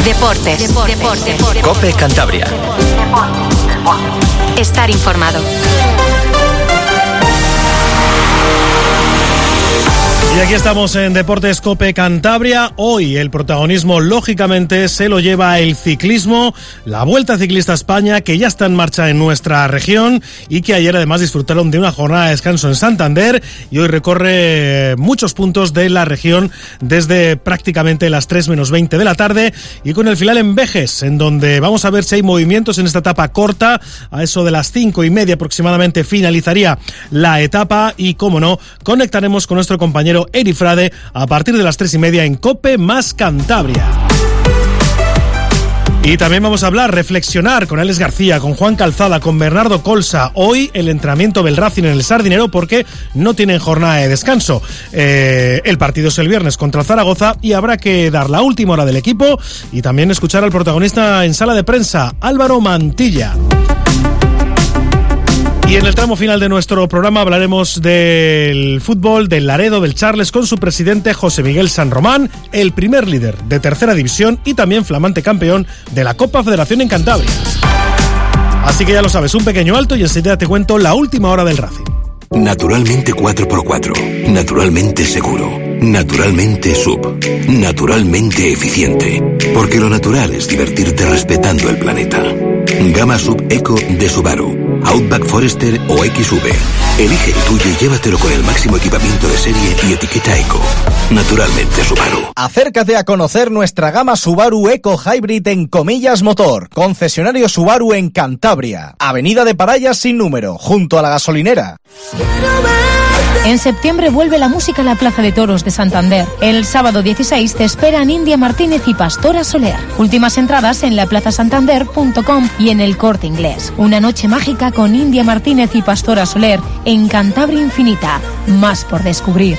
Deportes. COPE Cantabria. Estar informado. Y aquí estamos en Deportes COPE Cantabria. Hoy el protagonismo, lógicamente, se lo lleva el ciclismo, la Vuelta Ciclista a España, que ya está en marcha en nuestra región y que ayer además disfrutaron de una jornada de descanso en Santander y hoy recorre muchos puntos de la región desde prácticamente las 3 menos 20 de la tarde y con el final en Vejes, en donde vamos a ver si hay movimientos en esta etapa corta. A eso de las 5:30 aproximadamente finalizaría la etapa y, como no, conectaremos con nuestro compañero Eri Frade a partir de las 3:30 en COPE más Cantabria. Y también vamos a reflexionar con Alex García, con Juan Calzada, con Bernardo Colsa. Hoy el entrenamiento del Racing en el Sardinero porque no tienen jornada de descanso. El partido es el viernes contra el Zaragoza y habrá que dar la última hora del equipo y también escuchar al protagonista en sala de prensa, Álvaro Mantilla. Y en el tramo final de nuestro programa hablaremos del fútbol, del Laredo, del Charles, con su presidente José Miguel San Román, el primer líder de tercera división y también flamante campeón de la Copa Federación en Cantabria. Así que ya lo sabes, un pequeño alto y enseguida te cuento la última hora del Racing. Naturalmente 4x4, naturalmente seguro, naturalmente sub, naturalmente eficiente. Porque lo natural es divertirte respetando el planeta. Gama Sub Eco de Subaru. Outback Forester o XV. Elige el tuyo y llévatelo con el máximo equipamiento de serie y etiqueta Eco. Naturalmente Subaru. Acércate a conocer nuestra gama Subaru Eco Hybrid en Comillas Motor. Concesionario Subaru en Cantabria. Avenida de Parayas sin número, junto a la gasolinera. En septiembre vuelve la música a la Plaza de Toros de Santander. El sábado 16 te esperan India Martínez y Pastora Soler. Últimas entradas en laplazasantander.com y en el Corte Inglés. Una noche mágica con India Martínez y Pastora Soler en Cantabria Infinita. Más por descubrir.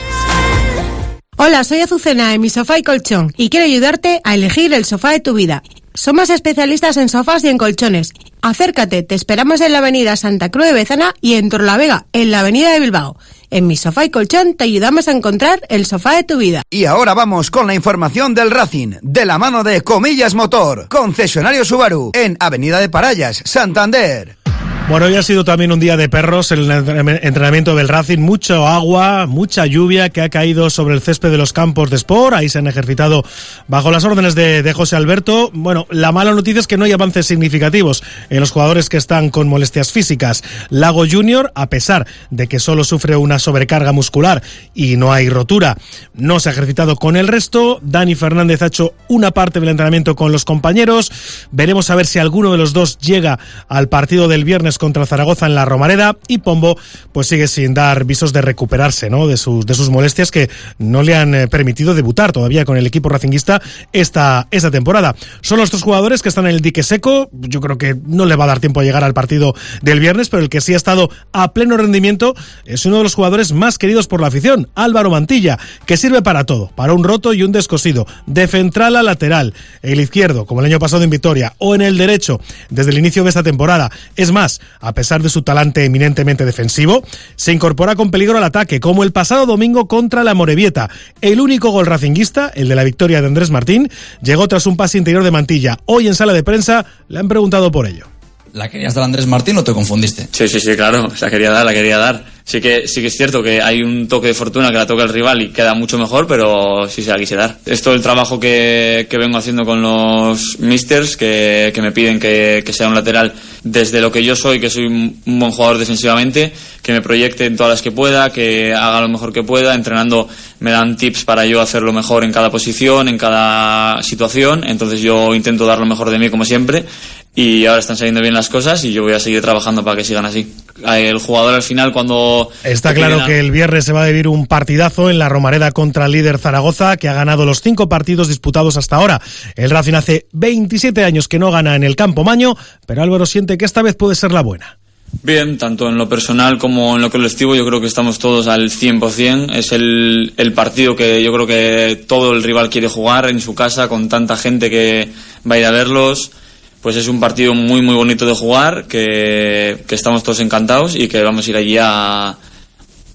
Hola, soy Azucena de Mi Sofá y Colchón y quiero ayudarte a elegir el sofá de tu vida. Somos especialistas en sofás y en colchones. Acércate, te esperamos en la avenida Santa Cruz de Bezana y en Torrelavega, en la avenida de Bilbao. En Mi Sofá y Colchón te ayudamos a encontrar el sofá de tu vida. Y ahora vamos con la información del Racing, de la mano de Comillas Motor, concesionario Subaru, en Avenida de Parayas, Santander. Bueno, hoy ha sido también un día de perros el entrenamiento del Racing, mucho agua, mucha lluvia que ha caído sobre el césped de los campos de Sport, ahí se han ejercitado bajo las órdenes de José Alberto. Bueno, la mala noticia es que no hay avances significativos en los jugadores que están con molestias físicas. Lago Junior, a pesar de que solo sufre una sobrecarga muscular y no hay rotura, no se ha ejercitado con el resto. Dani Fernández ha hecho una parte del entrenamiento con los compañeros, veremos a ver si alguno de los dos llega al partido del viernes contra Zaragoza en la Romareda y Pombo pues sigue sin dar visos de recuperarse, ¿no?, de sus molestias que no le han permitido debutar todavía con el equipo racinguista esta temporada. Son los dos jugadores que están en el dique seco. Yo creo que no le va a dar tiempo a llegar al partido del viernes, pero el que sí ha estado a pleno rendimiento es uno de los jugadores más queridos por la afición, Álvaro Mantilla, que sirve para todo, para un roto y un descosido, de central a lateral, el izquierdo, como el año pasado en Vitoria, o en el derecho, desde el inicio de esta temporada. Es más, a pesar de su talante eminentemente defensivo, se incorpora con peligro al ataque, como el pasado domingo contra la Amorebieta. El único gol racinguista, el de la victoria de Andrés Martín, llegó tras un pase interior de Mantilla. Hoy en sala de prensa le han preguntado por ello. ¿La querías dar a Andrés Martín o te confundiste? Sí, claro, la quería dar. Sí que es cierto que hay un toque de fortuna que la toca el rival y queda mucho mejor, pero sí se la quise dar. Es todo el trabajo que vengo haciendo con los misters, que me piden que sea un lateral desde lo que yo soy, que soy un buen jugador defensivamente, que me proyecte en todas las que pueda, que haga lo mejor que pueda. Entrenando me dan tips para yo hacerlo mejor en cada posición, en cada situación, entonces yo intento dar lo mejor de mí como siempre. Y ahora están saliendo bien las cosas y yo voy a seguir trabajando para que sigan así. El jugador al final cuando... Está claro que el viernes se va a vivir un partidazo en la Romareda contra el líder Zaragoza, que ha ganado los 5 partidos disputados hasta ahora. El Racing hace 27 años que no gana en el Campo Maño, pero Álvaro siente que esta vez puede ser la buena. Bien, tanto en lo personal como en lo colectivo yo creo que estamos todos al 100%. Es el partido que yo creo que todo el rival quiere jugar en su casa, con tanta gente que va a ir a verlos. Pues es un partido muy muy bonito de jugar, que estamos todos encantados y que vamos a ir allí a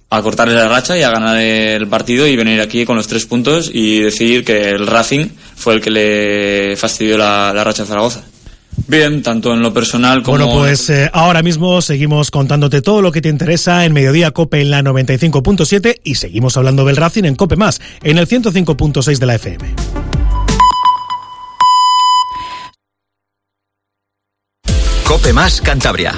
cortarles la racha y a ganar el partido y venir aquí con los 3 puntos y decidir que el Racing fue el que le fastidió la racha a Zaragoza. Bien, tanto en lo personal como... Bueno, pues ahora mismo seguimos contándote todo lo que te interesa en Mediodía COPE en la 95.7 y seguimos hablando del Racing en COPE Más, en el 105.6 de la FM. COPE Más Cantabria.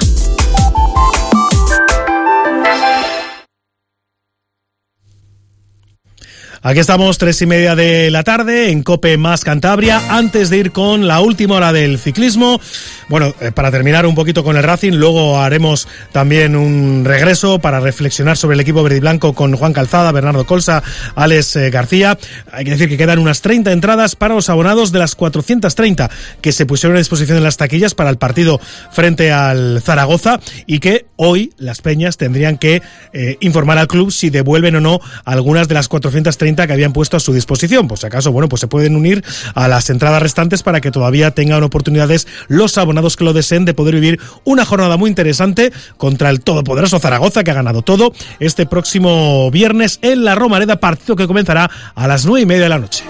Aquí estamos, 3:30 de la tarde, en COPE Más Cantabria. Antes de ir con la última hora del ciclismo, bueno, para terminar un poquito con el Racing, luego haremos también un regreso para reflexionar sobre el equipo verde y blanco con Juan Calzada, Bernardo Colsa, Alex García. Hay que decir que quedan unas 30 entradas para los abonados de las 430 que se pusieron a disposición en las taquillas para el partido frente al Zaragoza, y que hoy las peñas tendrían que informar al club si devuelven o no algunas de las 430 que habían puesto a su disposición. Por si acaso, bueno, pues se pueden unir a las entradas restantes para que todavía tengan oportunidades los abonados que lo deseen de poder vivir una jornada muy interesante contra el todopoderoso Zaragoza, que ha ganado todo, este próximo viernes en la Romareda, partido que comenzará a las 9:30 de la noche.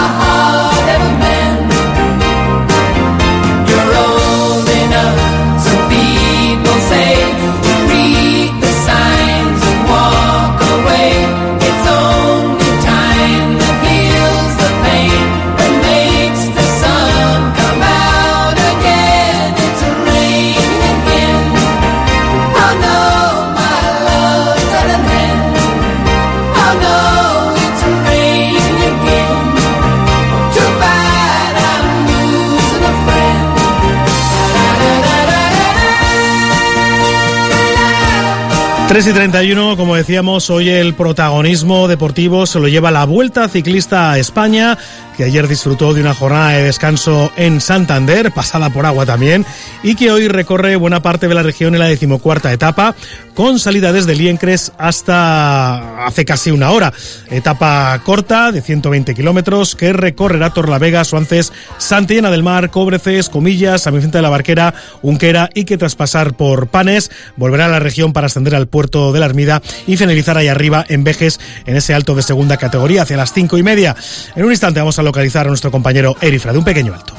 Tres y 31, como decíamos, hoy el protagonismo deportivo se lo lleva la Vuelta Ciclista a España, que ayer disfrutó de una jornada de descanso en Santander, pasada por agua también, y que hoy recorre buena parte de la región en la 14ª etapa, con salida desde Liencres hasta hace casi una hora. Etapa corta de 120 kilómetros que recorrerá Torlavega, Suances, Santillana del Mar, Cobreces, Comillas, San Vicente de la Barquera, Unquera, y que tras pasar por Panes volverá a la región para ascender al puerto de la Ermida y finalizar ahí arriba en Vejes, en ese alto de segunda categoría, hacia las 5:30. En un instante vamos a localizar a nuestro compañero Erifra de un pequeño alto.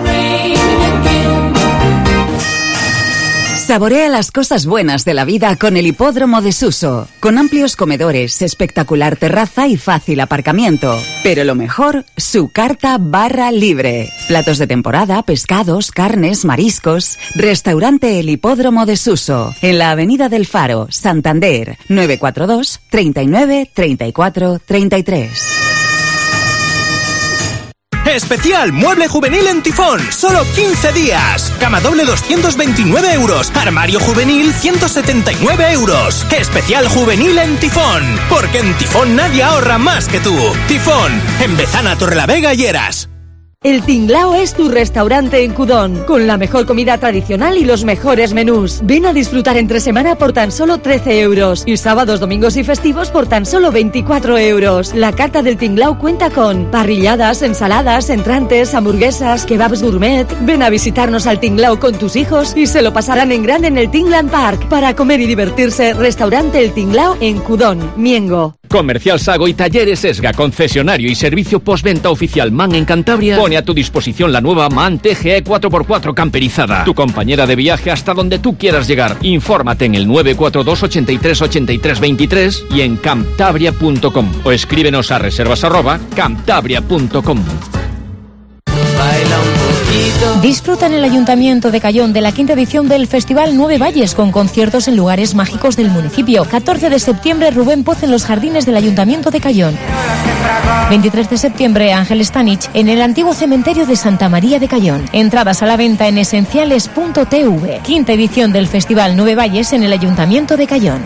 Saborea las cosas buenas de la vida con el Hipódromo de Suso, con amplios comedores, espectacular terraza y fácil aparcamiento. Pero lo mejor, su carta barra libre. Platos de temporada, pescados, carnes, mariscos. Restaurante El Hipódromo de Suso, en la Avenida del Faro, Santander, 942 39 34 33. Especial Mueble Juvenil en Tifón, solo 15 días. Cama doble 229 euros. Armario juvenil 179 euros. Especial Juvenil en Tifón, porque en Tifón nadie ahorra más que tú. Tifón, en Bezana, Torrelavega y Heras. El Tinglao es tu restaurante en Cudón, con la mejor comida tradicional y los mejores menús. Ven a disfrutar entre semana por tan solo 13 euros y sábados, domingos y festivos por tan solo 24 euros. La carta del Tinglao cuenta con parrilladas, ensaladas, entrantes, hamburguesas, kebabs gourmet. Ven a visitarnos al Tinglao con tus hijos y se lo pasarán en grande en el Tingland Park. Para comer y divertirse, restaurante El Tinglao en Cudón, Miengo. Comercial Sago y Talleres Esga, concesionario y servicio postventa oficial MAN en Cantabria, pone a tu disposición la nueva MAN TGE 4x4 camperizada. Tu compañera de viaje hasta donde tú quieras llegar. Infórmate en el 942 83 83 23 y en cantabria.com o escríbenos a reservas@cantabria.com. Disfruta en el Ayuntamiento de Cayón de la 5ª edición del Festival 9 Valles, con conciertos en lugares mágicos del municipio. 14 de septiembre, Rubén Poz en los jardines del Ayuntamiento de Cayón. 23 de septiembre, Ángel Stanich en el antiguo cementerio de Santa María de Cayón. Entradas a la venta en esenciales.tv. 5ª edición del Festival 9 Valles en el Ayuntamiento de Cayón.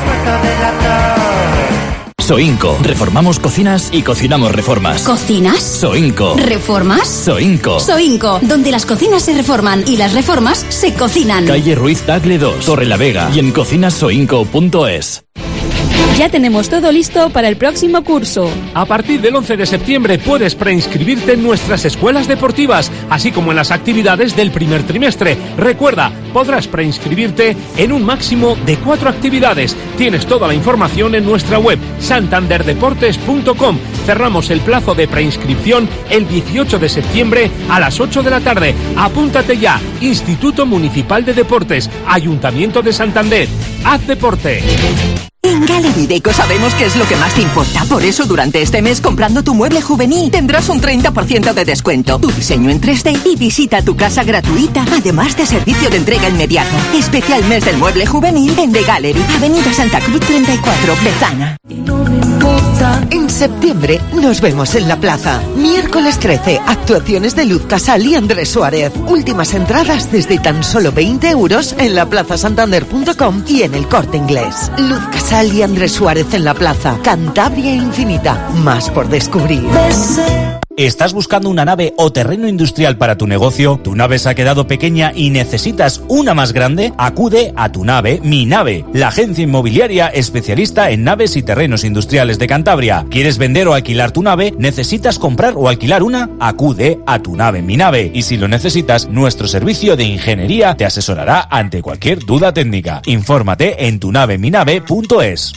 Soinco. Reformamos cocinas y cocinamos reformas. ¿Cocinas? Soinco. ¿Reformas? Soinco. Soinco, donde las cocinas se reforman y las reformas se cocinan. Calle Ruiz Tagle 2, Torrelavega y en cocinasoinco.es. Ya tenemos todo listo para el próximo curso. A partir del 11 de septiembre puedes preinscribirte en nuestras escuelas deportivas, así como en las actividades del primer trimestre. Recuerda, podrás preinscribirte en un máximo de 4 actividades. Tienes toda la información en nuestra web santanderdeportes.com. Cerramos el plazo de preinscripción el 18 de septiembre a las 8 de la tarde. Apúntate ya. Instituto Municipal de Deportes, Ayuntamiento de Santander. Haz deporte. En Gallery Deco sabemos qué es lo que más te importa. Por eso, durante este mes, comprando tu mueble juvenil, tendrás un 30% de descuento, tu diseño en 3D y visita tu casa gratuita, además de servicio de entrega inmediato. Especial mes del mueble juvenil en The Gallery, Avenida Santa Cruz 34, Bezana. En septiembre nos vemos en la plaza. Miércoles 13, actuaciones de Luz Casal y Andrés Suárez. Últimas entradas desde tan solo 20 euros en laplazasantander.com y en el Corte Inglés. Luz Casal y Andrés Suárez en la plaza. Cantabria Infinita. Más por descubrir. ¿Estás buscando una nave o terreno industrial para tu negocio? ¿Tu nave se ha quedado pequeña y necesitas una más grande? Acude a Tu Nave, Mi Nave, la agencia inmobiliaria especialista en naves y terrenos industriales de Cantabria. ¿Quieres vender o alquilar tu nave? ¿Necesitas comprar o alquilar una? Acude a Tu Nave, Mi Nave. Y si lo necesitas, nuestro servicio de ingeniería te asesorará ante cualquier duda técnica. Infórmate en tunaveminave.es.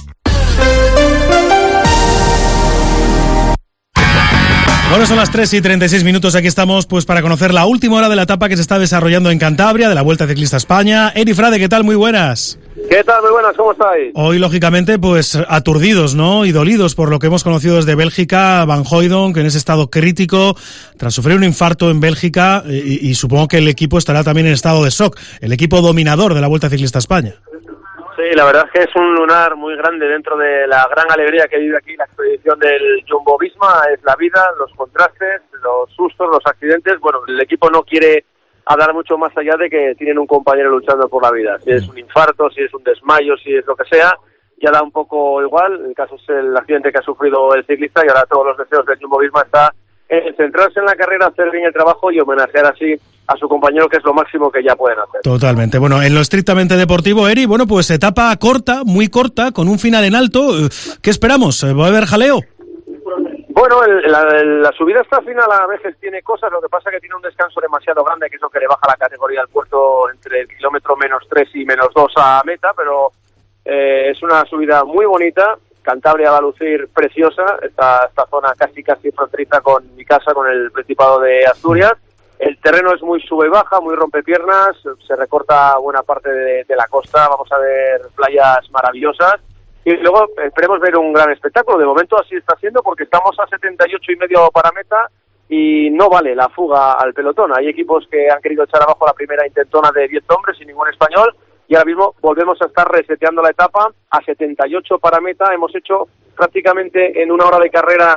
Bueno, son las 3:36, aquí estamos pues para conocer la última hora de la etapa que se está desarrollando en Cantabria, de la Vuelta Ciclista España. Eri Frade, ¿qué tal? Muy buenas. ¿Qué tal? Muy buenas, ¿cómo estáis? Hoy, lógicamente, pues aturdidos, ¿no? Y dolidos por lo que hemos conocido desde Bélgica, Van Hooijdonk, en ese estado crítico, tras sufrir un infarto en Bélgica, y supongo que el equipo estará también en estado de shock, el equipo dominador de la Vuelta Ciclista España. Sí, la verdad es que es un lunar muy grande dentro de la gran alegría que vive aquí la expedición del Jumbo-Visma. Es la vida, los contrastes, los sustos, los accidentes. Bueno, el equipo no quiere hablar mucho más allá de que tienen un compañero luchando por la vida. Si es un infarto, si es un desmayo, si es lo que sea, ya da un poco igual. El caso es el accidente que ha sufrido el ciclista y ahora todos los deseos del Jumbo-Visma está en centrarse en la carrera, hacer bien el trabajo y homenajear así a su compañero, que es lo máximo que ya pueden hacer. Totalmente. Bueno, en lo estrictamente deportivo, Eri, bueno, pues etapa corta, muy corta, con un final en alto. ¿Qué esperamos? ¿Va a haber jaleo? Bueno, la subida hasta final a veces tiene cosas, lo que pasa es que tiene un descanso demasiado grande, que es lo que le baja la categoría al puerto entre el kilómetro -3 y -2 a meta, pero es una subida muy bonita. Cantabria va a lucir preciosa, esta zona casi fronteriza con mi casa, con el Principado de Asturias. El terreno es muy sube y baja, muy rompepiernas, se recorta buena parte de la costa, vamos a ver playas maravillosas y luego esperemos ver un gran espectáculo. De momento así está siendo porque estamos a 78,5 para meta y no vale la fuga al pelotón. Hay equipos que han querido echar abajo la primera intentona de 10 hombres sin ningún español y ahora mismo volvemos a estar reseteando la etapa a 78 para meta. Hemos hecho prácticamente en una hora de carrera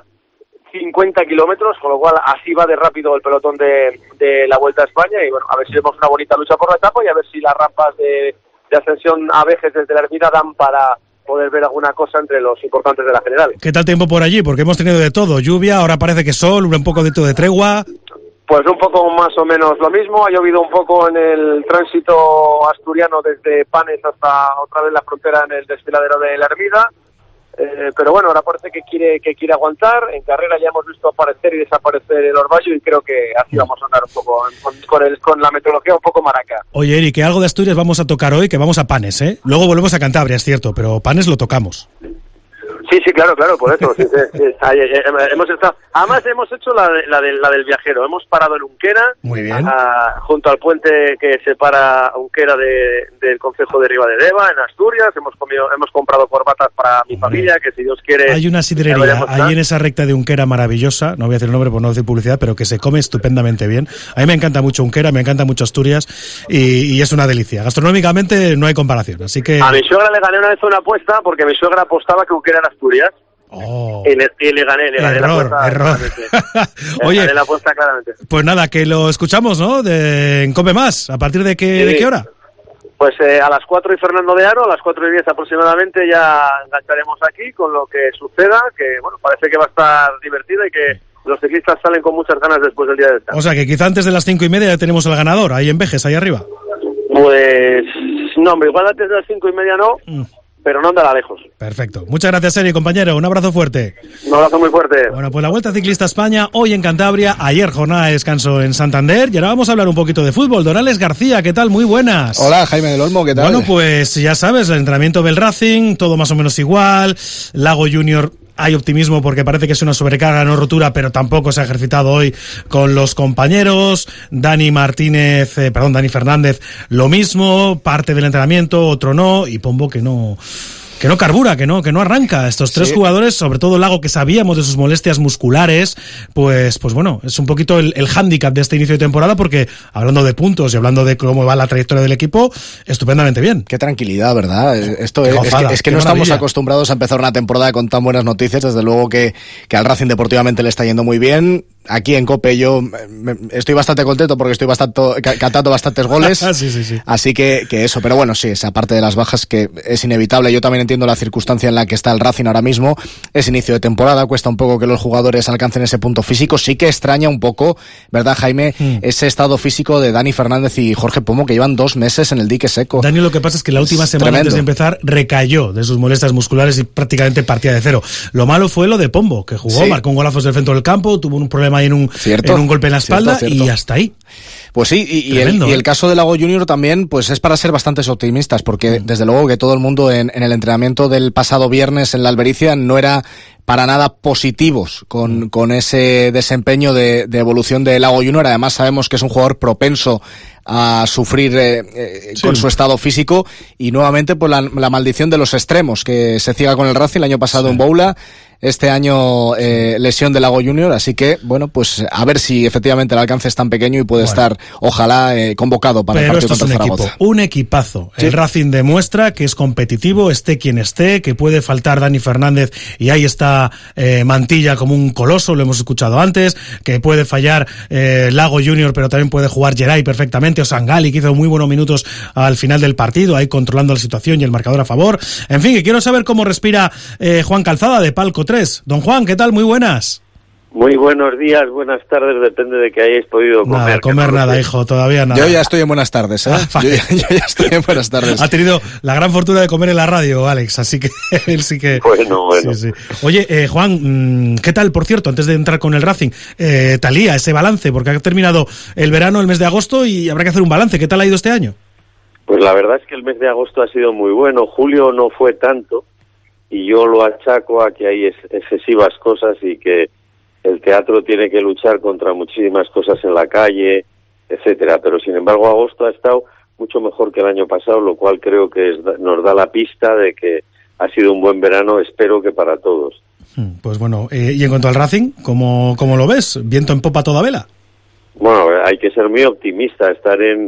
50 kilómetros, con lo cual así va de rápido el pelotón de la Vuelta a España y bueno, a ver si vemos una bonita lucha por la etapa y a ver si las rampas de ascensión a Vejes desde la Ermida dan para poder ver alguna cosa entre los importantes de la general. ¿Qué tal tiempo por allí? Porque hemos tenido de todo, lluvia, ahora parece que sol, un poco de tregua. Pues un poco más o menos lo mismo, ha llovido un poco en el tránsito asturiano desde Panes hasta otra vez la frontera en el desfiladero de la Ermida. Pero bueno, ahora parece que quiere aguantar. En carrera ya hemos visto aparecer y desaparecer el orvallo y creo que así vamos a andar un poco con la meteorología un poco maraca. Oye, Eri, que algo de Asturias vamos a tocar hoy, que vamos a Panes, ¿eh? Luego volvemos a Cantabria, es cierto, pero Panes lo tocamos. Sí, claro, por eso. Sí. Hemos estado, además hemos hecho la del viajero. Hemos parado en Unquera, muy bien, junto al puente que separa Unquera del concejo de Ribadedeva, en Asturias. Hemos comprado corbatas para mi familia, que si Dios quiere... Hay una sidrería ahí en esa recta de Unquera maravillosa, no voy a decir el nombre por no decir publicidad, pero que se come estupendamente bien. A mí me encanta mucho Unquera, me encanta mucho Asturias y es una delicia. Gastronómicamente no hay comparación, así que... A mi suegra le gané una vez una apuesta porque mi suegra apostaba que Unquera era Asturias. Y le gané error, la apuesta. Error. Oye, gané la apuesta claramente. Pues nada, que lo escuchamos, ¿no? En Come Más. ¿A partir de qué hora? Pues a las 4 y Fernando de Aro, a las 4:10 aproximadamente ya engancharemos aquí con lo que suceda, que bueno, parece que va a estar divertido y que los ciclistas salen con muchas ganas después del día del descanso. O sea que quizá antes de las 5:30 ya tenemos al ganador, ahí en Vejes, ahí arriba. Pues no, hombre, igual antes de las 5:30 no. pero no andará lejos. Perfecto. Muchas gracias, Eri, compañero. Un abrazo fuerte. Un abrazo muy fuerte. Bueno, pues la Vuelta Ciclista España, hoy en Cantabria, ayer jornada de descanso en Santander, y ahora vamos a hablar un poquito de fútbol. Dorales García, ¿qué tal? Muy buenas. Hola, Jaime del Olmo, ¿qué tal? Bueno, pues ya sabes, el entrenamiento del Racing, todo más o menos igual. Lago Junior, hay optimismo porque parece que es una sobrecarga, no rotura, pero tampoco se ha ejercitado hoy con los compañeros. Dani Fernández, lo mismo, parte del entrenamiento, otro no, y Pombo que no carbura, que no arranca. Estos tres jugadores, sobre todo Lago, que sabíamos de sus molestias musculares, pues bueno, es un poquito el hándicap de este inicio de temporada, porque hablando de puntos y hablando de cómo va la trayectoria del equipo, estupendamente bien. Qué tranquilidad, ¿verdad? Esto es que no maravilla. Estamos acostumbrados a empezar una temporada con tan buenas noticias. Desde luego que al Racing deportivamente le está yendo muy bien. Aquí en COPE yo estoy bastante contento porque estoy cantando bastantes goles. Sí. Así que eso, pero bueno, sí, esa parte de las bajas que es inevitable. Yo también entiendo la circunstancia en la que está el Racing ahora mismo. Es inicio de temporada, cuesta un poco que los jugadores alcancen ese punto físico. Sí que extraña un poco, ¿verdad, Jaime? Ese estado físico de Dani Fernández y Jorge Pombo, que llevan 2 meses en el dique seco. Dani, lo que pasa es que la última semana tremendo. Antes de empezar recayó de sus molestias musculares y prácticamente partía de cero. Lo malo fue lo de Pombo, que jugó, marcó un golazo desde el centro del campo, tuvo un problema ahí en un golpe en la espalda, y hasta ahí. Pues sí, y el caso de Lago Junior también, pues es para ser bastantes optimistas, porque desde luego que todo el mundo en el entrenamiento del pasado viernes en la Albericia no era para nada positivos con ese desempeño de evolución de Lago Junior. Además sabemos que es un jugador propenso a sufrir con su estado físico, y nuevamente pues la maldición de los extremos, que se ciega con el Racing el año pasado en Boula, este año lesión de Lago Junior, así que bueno, pues a ver si efectivamente el alcance es tan pequeño y puede estar, ojalá, convocado para el partido contra Zaragoza. Un equipazo. Sí. El Racing demuestra que es competitivo, esté quien esté, que puede faltar Dani Fernández y ahí está Mantilla como un coloso, lo hemos escuchado antes, que puede fallar Lago Junior, pero también puede jugar Geray perfectamente, o Sangali, que hizo muy buenos minutos al final del partido, ahí controlando la situación y el marcador a favor. En fin, que quiero saber cómo respira Juan Calzada de Palco 3. Don Juan, ¿qué tal? Muy buenas. Muy buenos días, buenas tardes, depende de que hayáis podido comer. Nada, hijo, todavía nada. Yo ya estoy en buenas tardes, ¿eh? Vale. Yo ya estoy en buenas tardes. Ha tenido la gran fortuna de comer en la radio, Alex, así que él sí que... Bueno. Sí. Oye, Juan, ¿qué tal, por cierto, antes de entrar con el Racing, Thalía, ese balance, porque ha terminado el verano, el mes de agosto, y habrá que hacer un balance? ¿Qué tal ha ido este año? Pues la verdad es que el mes de agosto ha sido muy bueno, julio no fue tanto, y yo lo achaco a que hay excesivas cosas y que el teatro tiene que luchar contra muchísimas cosas en la calle, etcétera. Pero sin embargo agosto ha estado mucho mejor que el año pasado, lo cual creo que nos da la pista de que ha sido un buen verano, espero que para todos. Pues bueno, y en cuanto al Racing, ¿cómo lo ves? ¿Viento en popa a toda vela? Bueno, hay que ser muy optimista, estar en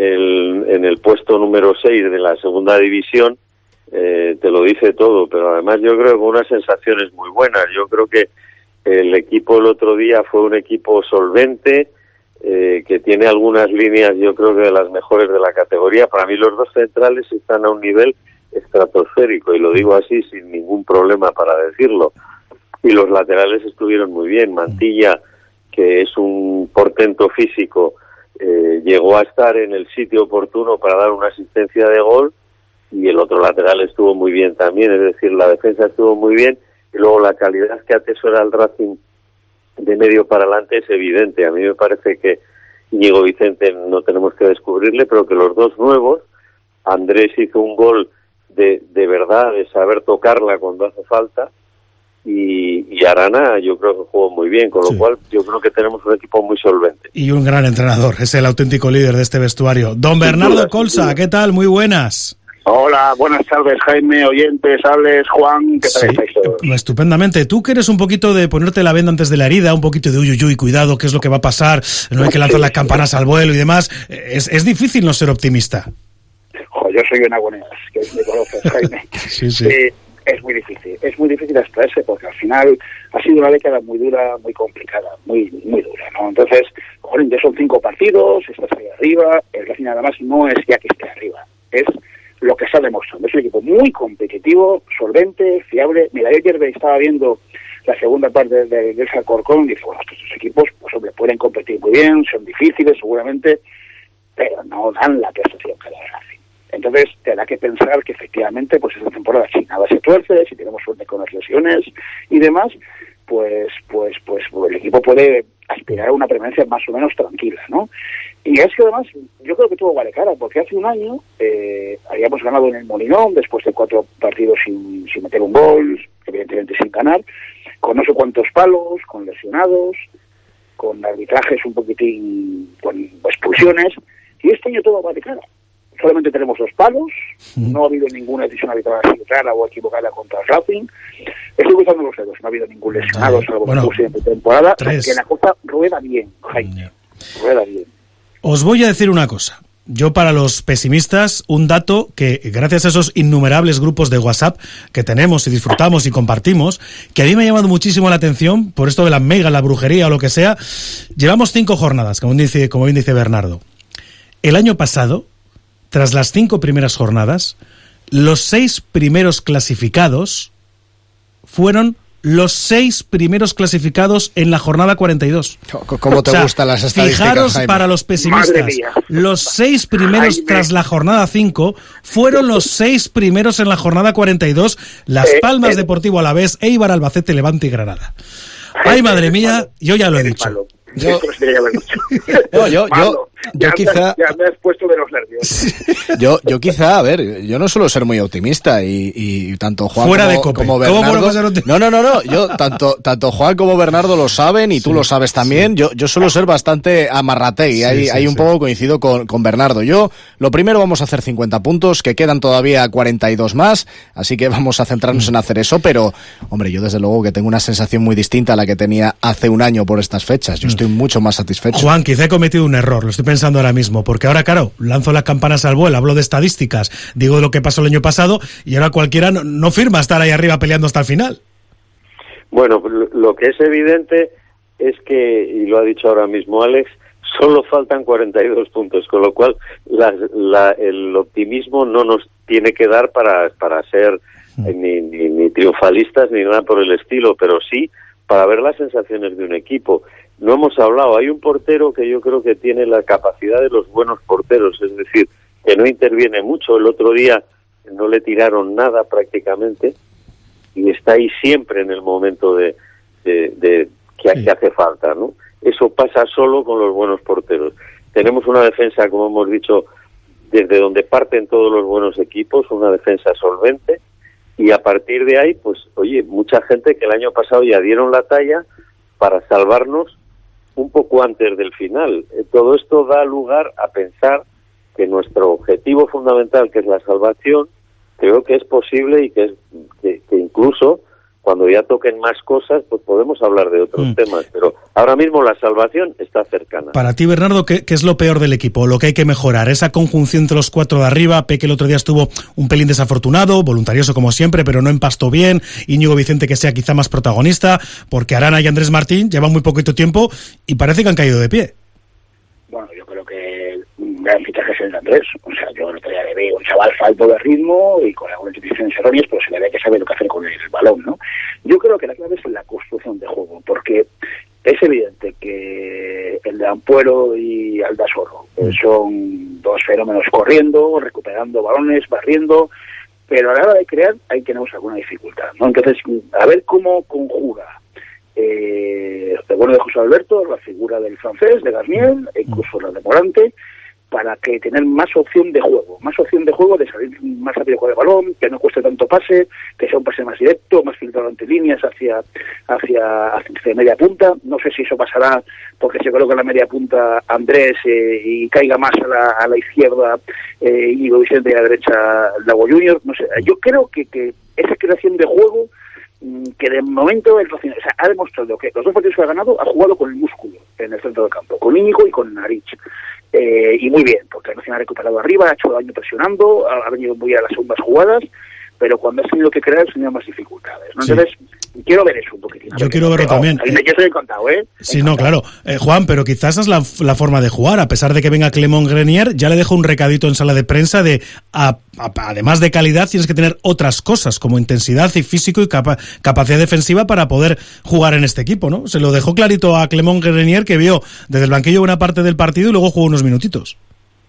el puesto número 6 de la segunda división, te lo dice todo, pero además yo creo que con unas sensaciones muy buenas. Yo creo que el equipo el otro día fue un equipo solvente, que tiene algunas líneas, yo creo que de las mejores de la categoría. Para mí los dos centrales están a un nivel estratosférico, y lo digo así sin ningún problema para decirlo. Y los laterales estuvieron muy bien. Mantilla, que es un portento físico, llegó a estar en el sitio oportuno para dar una asistencia de gol, y el otro lateral estuvo muy bien también, es decir, la defensa estuvo muy bien, y luego la calidad que atesora el Racing de medio para adelante es evidente. A mí me parece que Íñigo Vicente no tenemos que descubrirle, pero que los dos nuevos, Andrés hizo un gol de verdad, de saber tocarla cuando hace falta, y Arana yo creo que jugó muy bien, con lo cual yo creo que tenemos un equipo muy solvente. Y un gran entrenador, es el auténtico líder de este vestuario. Don Bernardo Colsa, ¿qué tal? Muy buenas. Hola, buenas tardes, Jaime, oyentes, Alex, Juan, ¿qué tal estáis todos? Estupendamente. Tú que eres un poquito de ponerte la venda antes de la herida, un poquito de uy, cuidado, qué es lo que va a pasar, no hay que lanzar las campanas al vuelo y demás. Es difícil no ser optimista. Yo soy una buena, que me conoces, Jaime. Sí. Es muy difícil abstraerse, porque al final ha sido una década muy dura, muy complicada, muy dura, ¿no? Entonces, ya son 5 partidos, estás ahí arriba, el Racing nada más no es ya que esté arriba, es lo que está demostrando. Es un equipo muy competitivo, solvente, fiable. Mira, yo ayer estaba viendo la segunda parte del Alcorcón y dije, bueno, estos equipos, pues hombre, pueden competir muy bien, son difíciles seguramente, pero no dan la prestación que da el Racing. Entonces te da que pensar que efectivamente pues esta temporada, si nada se tuerce, si tenemos suerte con las lesiones y demás, pues el equipo puede aspirar a una permanencia más o menos tranquila, ¿no? Y es que además yo creo que tuvo vale cara, porque hace un año habíamos ganado en el Molinón después de 4 partidos sin meter un gol, evidentemente sin ganar, con no sé cuántos palos, con lesionados, con arbitrajes un poquitín, con expulsiones, y este año todo vale cara. Solamente tenemos 2 palos, no ha habido ninguna decisión arbitral rara o equivocada contra el Racing. Estoy cruzando los dedos, no ha habido ningún lesionado, salvo de temporada, que la cosa rueda bien, Jaime, rueda bien. Os voy a decir una cosa. Yo, para los pesimistas, un dato que, gracias a esos innumerables grupos de WhatsApp que tenemos y disfrutamos y compartimos, que a mí me ha llamado muchísimo la atención, por esto de la mega, la brujería o lo que sea, llevamos 5 jornadas, como bien dice Bernardo. El año pasado, tras las 5 primeras jornadas, los 6 primeros clasificados fueron los 6 primeros clasificados en la jornada 42. ¿Cómo te gustan las estadísticas, fijaros, Jaime? Para los pesimistas, los 6 primeros Jaime. Tras la jornada 5 fueron los 6 primeros en la jornada 42, Las Palmas, Deportivo Alavés, Eibar, Albacete, Levante y Granada. Ay, madre mía, yo ya lo he dicho. Yo quizá... Ya me has puesto de los nervios. Yo quizá, a ver, yo no suelo ser muy optimista y tanto Juan fuera como Bernardo... No, yo tanto Juan como Bernardo lo saben y tú lo sabes también. Yo suelo ser bastante amarrategui, ahí un poco coincido con Bernardo. Yo, lo primero, vamos a hacer 50 puntos, que quedan todavía 42 más, así que vamos a centrarnos en hacer eso, pero, hombre, yo desde luego que tengo una sensación muy distinta a la que tenía hace un año por estas fechas. Yo estoy mucho más satisfecho. Juan, quizá he cometido un error, lo estoy pensando ahora mismo, porque ahora, claro, lanzo las campanas al vuelo, hablo de estadísticas, digo de lo que pasó el año pasado, y ahora cualquiera no firma estar ahí arriba peleando hasta el final. Bueno, lo que es evidente es que, y lo ha dicho ahora mismo Alex, solo faltan 42 puntos, con lo cual el optimismo no nos tiene que dar para ser ni triunfalistas ni nada por el estilo, pero sí para ver las sensaciones de un equipo. No hemos hablado, hay un portero que yo creo que tiene la capacidad de los buenos porteros, es decir, que no interviene mucho. El otro día no le tiraron nada prácticamente y está ahí siempre en el momento de que hace falta, ¿no? Eso pasa solo con los buenos porteros. Tenemos una defensa, como hemos dicho, desde donde parten todos los buenos equipos, una defensa solvente, y a partir de ahí, pues, oye, mucha gente que el año pasado ya dieron la talla para salvarnos un poco antes del final. Todo esto da lugar a pensar que nuestro objetivo fundamental, que es la salvación, creo que es posible y que incluso cuando ya toquen más cosas, pues podemos hablar de otros temas, pero ahora mismo la salvación está cercana. Para ti, Bernardo, ¿qué es lo peor del equipo? Lo que hay que mejorar, esa conjunción entre los 4 de arriba. Peque el otro día estuvo un pelín desafortunado, voluntarioso como siempre, pero no empastó bien. Íñigo Vicente, que sea quizá más protagonista, porque Arana y Andrés Martín llevan muy poquito tiempo y parece que han caído de pie. Bueno, yo creo que un gran fichaje es el de Andrés. O sea, yo el otro día le veo un chaval falto de ritmo y con algunas decisiones erróneas, pero se le ve que sabe lo que hacer con el balón, ¿no? Yo creo que la clave es la construcción de juego, porque es evidente que el de Ampuero y Aldasoro son 2 fenómenos corriendo, recuperando balones, barriendo, pero a la hora de crear ahí tenemos alguna dificultad, ¿no? Entonces, a ver cómo conjuga el bueno de José Alberto, la figura del francés, de Garnier, e incluso la de Morante, para que tener más opción de juego de salir más rápido con el balón, que no cueste tanto pase, que sea un pase más directo, más filtrado ante líneas hacia media punta. No sé si eso pasará porque se coloca en la media punta Andrés y caiga más a la izquierda Íñigo Vicente y a la derecha Lago Junior. No sé, yo creo que esa creación de juego que de momento el Racing, o sea, ha demostrado que los 2 partidos que ha ganado ha jugado con el músculo en el centro del campo, con Íñigo y con Narich. Y muy bien, porque el Racing ha recuperado arriba, ha hecho daño presionando, ha venido muy a las segundas jugadas, pero cuando has tenido que crear has tenido más dificultades, ¿no? Sí. Entonces, quiero ver eso un poquitín. Yo quiero verlo también. Yo estoy encantado, ¿eh? Sí, no, claro. Juan, pero quizás esa es la forma de jugar. A pesar de que venga Clément Grenier, ya le dejo un recadito en sala de prensa de, además de calidad, tienes que tener otras cosas, como intensidad y físico y capacidad defensiva para poder jugar en este equipo, ¿no? Se lo dejó clarito a Clément Grenier, que vio desde el banquillo buena parte del partido y luego jugó unos minutitos.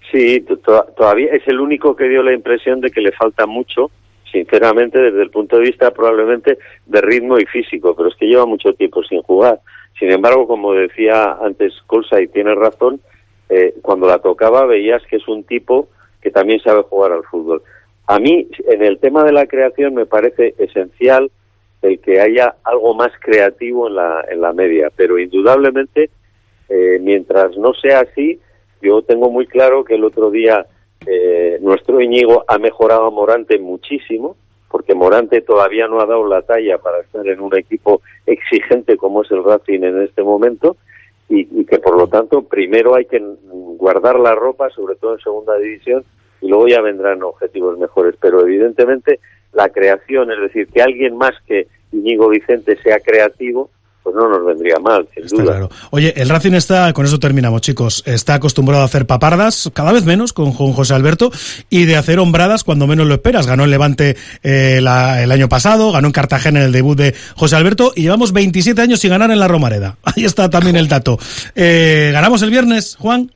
Sí, todavía es el único que dio la impresión de que le falta mucho, sinceramente, desde el punto de vista probablemente de ritmo y físico, pero es que lleva mucho tiempo sin jugar. Sin embargo, como decía antes Colsa, y tiene razón, cuando la tocaba veías que es un tipo que también sabe jugar al fútbol. A mí, en el tema de la creación, me parece esencial el que haya algo más creativo en la media, pero indudablemente, mientras no sea así, yo tengo muy claro que el otro día nuestro Íñigo ha mejorado a Morante muchísimo, porque Morante todavía no ha dado la talla para estar en un equipo exigente como es el Racing en este momento, y que por lo tanto primero hay que guardar la ropa, sobre todo en segunda división, y luego ya vendrán objetivos mejores. Pero evidentemente la creación, es decir, que alguien más que Íñigo Vicente sea creativo, pues no nos vendría mal, sin duda. Claro. Oye, el Racing está, con eso terminamos, chicos, está acostumbrado a hacer papardas, cada vez menos con José Alberto, y de hacer hombradas cuando menos lo esperas. Ganó el Levante el año pasado, ganó en Cartagena en el debut de José Alberto, y llevamos 27 años sin ganar en la Romareda. Ahí está también el dato. ¿Ganamos el viernes, Juan?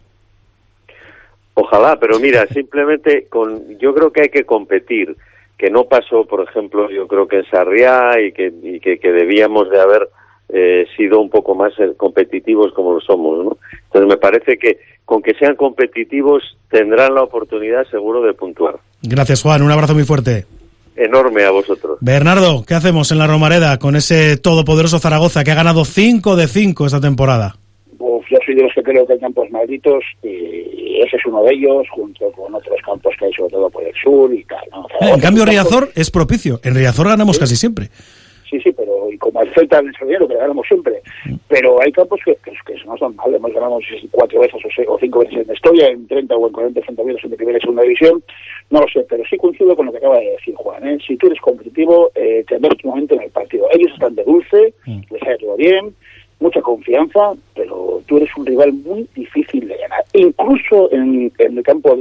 Ojalá, pero mira, simplemente yo creo que hay que competir, que no pasó, por ejemplo, yo creo que en Sarriá, y que debíamos de haber sido un poco más competitivos como lo somos, ¿no? Entonces me parece que con que sean competitivos tendrán la oportunidad seguro de puntuar. Gracias, Juan, un abrazo muy fuerte. Enorme a vosotros. Bernardo, ¿qué hacemos en la Romareda con ese todopoderoso Zaragoza que ha ganado 5 de 5 esta temporada? Yo soy de los que creo que hay campos malditos, y ese es uno de ellos, junto con otros campos que hay sobre todo por el sur y tal, ¿no? En cambio Riazor es propicio, en Riazor ganamos casi siempre. Sí, pero y como el Celta en el Sevillano, que ganamos siempre. Pero hay campos que no son mal, hemos ganado 4 veces o 5 veces en la historia, en 30 o en 40 enfrentamientos en primera y segunda división, no lo sé, pero sí coincido con lo que acaba de decir Juan, ¿eh? Si tú eres competitivo, te ves tu momento en el partido. Ellos están de dulce, les ha ido bien, mucha confianza, pero tú eres un rival muy difícil de ganar. Incluso en el campo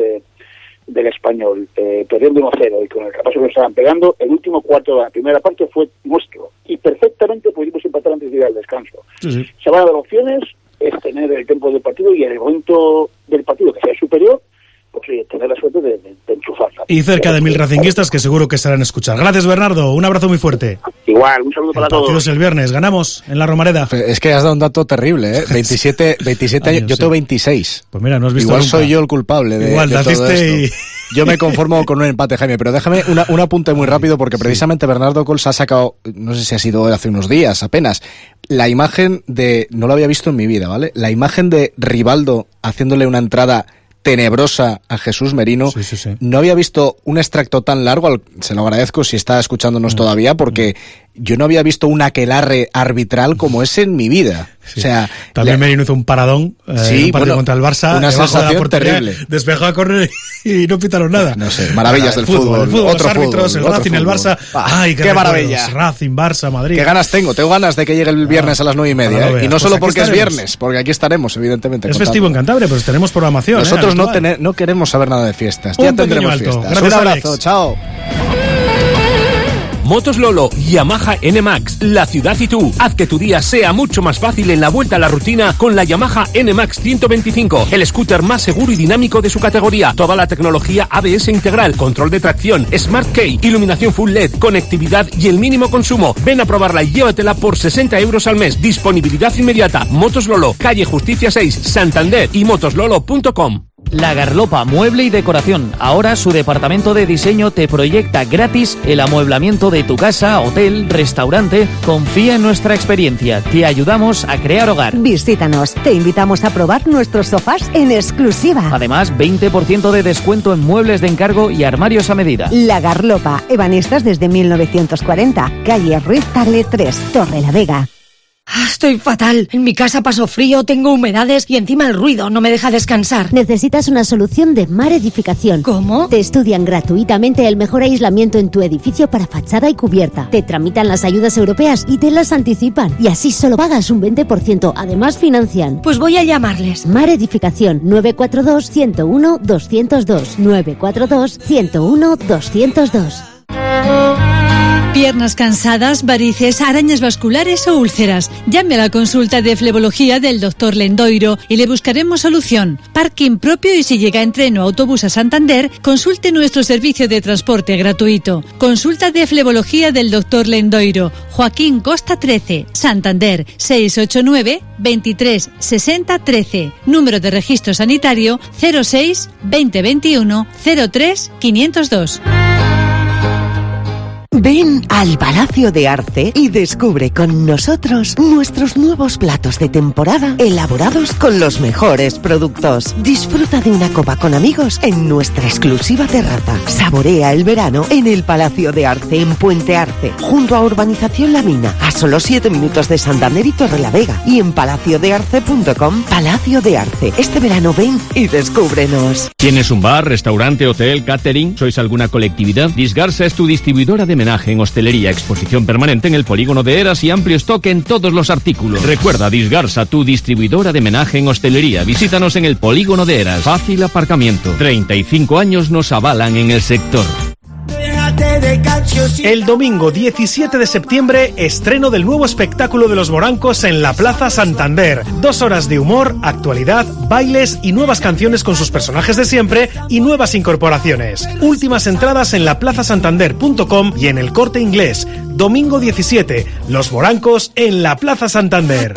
del Español, perdiendo 1-0 y con el capazo que nos estaban pegando, el último cuarto de la primera parte fue nuestro y perfectamente pudimos empatar antes de ir al descanso. Sí. Se van a dar opciones, es tener el tiempo del partido y en el momento del partido que sea superior, pues oye, tener la suerte de enchufarla. Y cerca de 1000 racinguistas que seguro que estarán a escuchar. Gracias, Bernardo, un abrazo muy fuerte. Igual, un saludo para todos. Partidos el viernes, ganamos en la Romareda. Es que has dado un dato terrible, ¿eh? 27 años, yo tengo 26. Pues mira, no has visto igual nunca. Soy yo el culpable de todo esto. Yo me conformo con un empate, Jaime, pero déjame un apunte muy rápido, porque precisamente Bernardo Cols ha sacado, no sé si ha sido hace unos días apenas, la imagen no lo había visto en mi vida, ¿vale? La imagen de Rivaldo haciéndole una entrada tenebrosa a Jesús Merino. Sí. No había visto un extracto tan largo, se lo agradezco si está escuchándonos todavía, porque yo no había visto un aquelarre arbitral como ese en mi vida. Sí. O sea, también Merino hizo un paradón, un partido contra el Barça, una sensación terrible. Despejó a córner y no pitaron nada. No sé, maravillas del fútbol. Otro los árbitros, el Racing, el Barça. Ay, qué maravilla. Racing, Barça, Madrid. Qué ganas tengo ganas de que llegue el viernes a las 9:30. Y no solo porque es viernes, porque aquí estaremos, evidentemente. Es festivo en Cantabria, pues tenemos programación. Nosotros no queremos saber nada de fiestas. Ya tendremos fiestas. Gracias, un abrazo, Alex. Chao. Motos Lolo, Yamaha NMAX, la ciudad y tú. Haz que tu día sea mucho más fácil en la vuelta a la rutina con la Yamaha NMAX 125, el scooter más seguro y dinámico de su categoría. Toda la tecnología ABS integral, control de tracción, Smart Key, iluminación full LED, conectividad y el mínimo consumo. Ven a probarla y llévatela por 60 euros al mes. Disponibilidad inmediata. Motos Lolo, calle Justicia 6, Santander y motoslolo.com. La Garlopa Mueble y Decoración. Ahora su departamento de diseño te proyecta gratis el amueblamiento de tu casa, hotel, restaurante. Confía en nuestra experiencia. Te ayudamos a crear hogar. Visítanos. Te invitamos a probar nuestros sofás en exclusiva. Además, 20% de descuento en muebles de encargo y armarios a medida. La Garlopa. Ebanistas desde 1940. Calle Ruiz Tagle 3, Torrelavega. Estoy fatal. En mi casa paso frío, tengo humedades y encima el ruido no me deja descansar. Necesitas una solución de Mar Edificación. ¿Cómo? Te estudian gratuitamente el mejor aislamiento en tu edificio para fachada y cubierta. Te tramitan las ayudas europeas y te las anticipan. Y así solo pagas un 20%. Además financian. Pues voy a llamarles. Mar Edificación 942-101-202. 942-101-202. Piernas cansadas, varices, arañas vasculares o úlceras. Llame a la consulta de flebología del Dr. Lendoiro y le buscaremos solución. Parking propio y si llega en tren o autobús a Santander, consulte nuestro servicio de transporte gratuito. Consulta de flebología del Dr. Lendoiro. Joaquín Costa 13, Santander, 689 23 60 13. Número de registro sanitario 06 2021 03 502. Ven al Palacio de Arce y descubre con nosotros nuestros nuevos platos de temporada elaborados con los mejores productos. Disfruta de una copa con amigos en nuestra exclusiva terraza. Saborea el verano en el Palacio de Arce, en Puente Arce, junto a Urbanización La Mina, a solo 7 minutos de Santander y Torrelavega, y en palaciodearce.com. Palacio de Arce. Este verano ven y descúbrenos. ¿Tienes un bar, restaurante, hotel, catering? ¿Sois alguna colectividad? Disgarsa es tu distribuidora de homenaje en hostelería, exposición permanente en el polígono de Eras y amplio stock en todos los artículos. Recuerda, Disgarsa, tu distribuidora de homenaje en hostelería. Visítanos en el polígono de Eras. Fácil aparcamiento. 35 años nos avalan en el sector. El domingo 17 de septiembre, estreno del nuevo espectáculo de los Morancos en la Plaza Santander. 2 horas de humor, actualidad, bailes y nuevas canciones con sus personajes de siempre y nuevas incorporaciones. Últimas entradas en laplazasantander.com y en el Corte Inglés. Domingo 17, los Morancos en la Plaza Santander.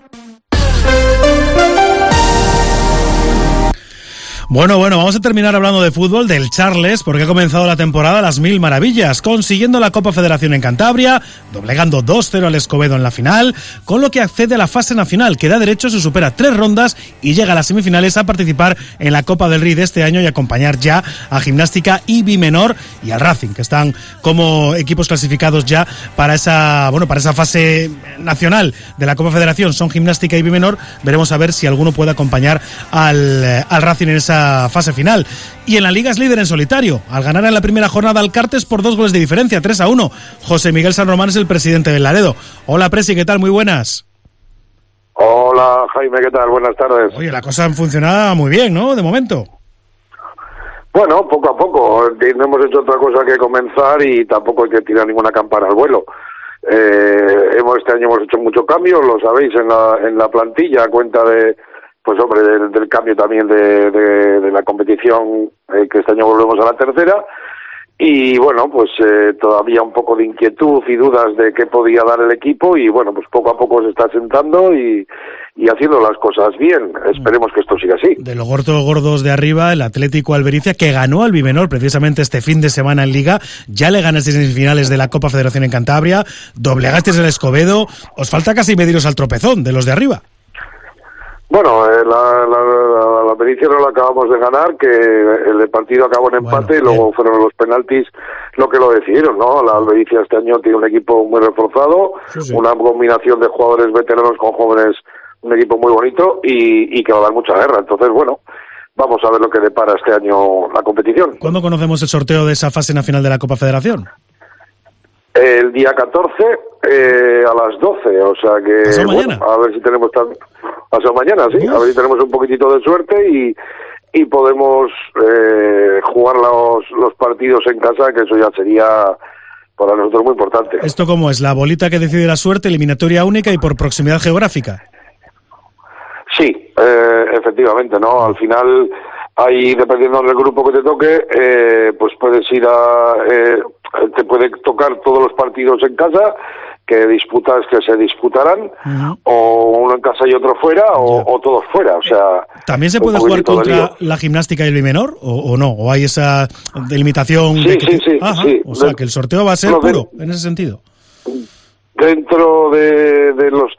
Bueno, vamos a terminar hablando de fútbol, del Charles, porque ha comenzado la temporada a las mil maravillas, consiguiendo la Copa Federación en Cantabria, doblegando 2-0 al Escobedo en la final, con lo que accede a la fase nacional, que da derecho, se supera 3 rondas y llega a las semifinales a participar en la Copa del Rey de este año y acompañar ya a Gimnástica y Bimenor y al Racing, que están como equipos clasificados ya para esa fase nacional de la Copa Federación. Son Gimnástica y Bimenor. Veremos a ver si alguno puede acompañar al Racing en esa fase final. Y en la Liga es líder en solitario, al ganar en la primera jornada al Cartes por 2 goles de diferencia, 3-1. José Miguel San Román es el presidente del Laredo. Hola, Presi, ¿qué tal? Muy buenas. Hola, Jaime, ¿qué tal? Buenas tardes. Oye, la cosa funciona muy bien, ¿no? De momento. Bueno, poco a poco. No hemos hecho otra cosa que comenzar y tampoco hay que tirar ninguna campana al vuelo. Este año hemos hecho mucho cambio, lo sabéis, en la plantilla, a cuenta de del cambio también de la competición, que este año volvemos a la tercera, y bueno, todavía un poco de inquietud y dudas de qué podía dar el equipo, y bueno, pues poco a poco se está sentando y haciendo las cosas bien. Esperemos que esto siga así. De los gordos de arriba, el Atlético Albericia, que ganó al Bimenor precisamente este fin de semana en Liga, ya le ganasteis en semifinales de la Copa Federación en Cantabria, doblegasteis el Escobedo, os falta casi mediros al tropezón de los de arriba. Bueno, la pericia no la acabamos de ganar, que el partido acabó en empate y luego fueron los penaltis lo que lo decidieron, ¿no? La Albericia este año tiene un equipo muy reforzado, una combinación de jugadores veteranos con jóvenes, un equipo muy bonito y que va a dar mucha guerra. Entonces, bueno, vamos a ver lo que depara este año la competición. ¿Cuándo conocemos el sorteo de esa fase nacional de la Copa Federación? El día 14 a las 12, o sea que bueno, a ver si tenemos pasado mañana, sí, a ver si tenemos un poquitito de suerte y podemos jugar los partidos en casa, que eso ya sería para nosotros muy importante. ¿Esto cómo es? ¿La bolita que decide la suerte, eliminatoria única y por proximidad geográfica? Sí, efectivamente, ¿no? Al final, ahí dependiendo del grupo que te toque, pues puedes ir te puede tocar todos los partidos en casa que se disputarán, o uno en casa y otro fuera, o todos fuera, o sea... ¿También se puede jugar contra la Gimnástica y el Bimenor, o no? ¿O hay esa delimitación? Sí. O sea, que el sorteo va a ser puro, en ese sentido. Dentro de los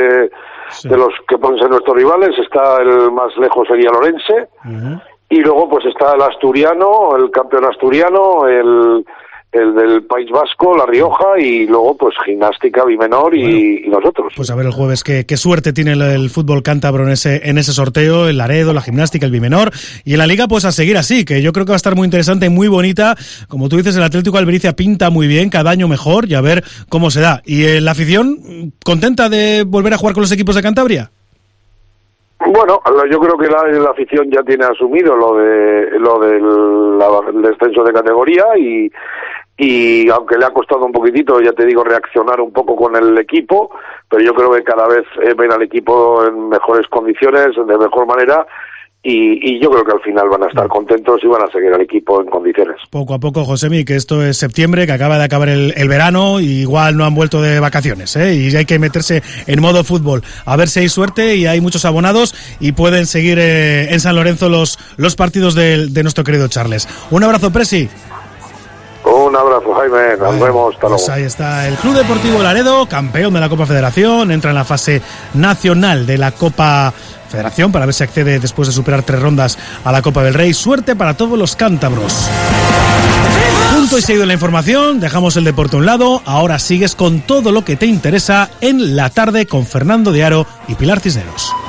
que pueden ser nuestros rivales, está el más lejos sería Lorense, y luego pues está el asturiano, el campeón asturiano, el del País Vasco, La Rioja, y luego pues Gimnástica, Bimenor y nosotros. Pues a ver el jueves qué suerte tiene el fútbol cántabro en ese sorteo, el Laredo, la Gimnástica, el Bimenor, y en la Liga pues a seguir así, que yo creo que va a estar muy interesante y muy bonita. Como tú dices, el Atlético Albericia pinta muy bien, cada año mejor, y a ver cómo se da. ¿Y la afición contenta de volver a jugar con los equipos de Cantabria? Bueno, yo creo que la afición ya tiene asumido lo del descenso de categoría y aunque le ha costado un poquitito, ya te digo, reaccionar un poco con el equipo, pero yo creo que cada vez ven al equipo en mejores condiciones, de mejor manera, y yo creo que al final van a estar contentos y van a seguir al equipo en condiciones. Poco a poco, Josemi, que esto es septiembre, que acaba de acabar el verano, y igual no han vuelto de vacaciones, y hay que meterse en modo fútbol. A ver si hay suerte y hay muchos abonados y pueden seguir en San Lorenzo los partidos de nuestro querido Charles. Un abrazo, Presi. Un abrazo, Jaime, nos vemos, hasta luego. Pues ahí está el Club Deportivo Laredo, campeón de la Copa Federación, entra en la fase nacional de la Copa Federación para ver si accede después de superar 3 rondas a la Copa del Rey. Suerte para todos los cántabros. Punto y seguido en la información, dejamos el deporte a un lado, ahora sigues con todo lo que te interesa en La Tarde con Fernando de Aro y Pilar Cisneros.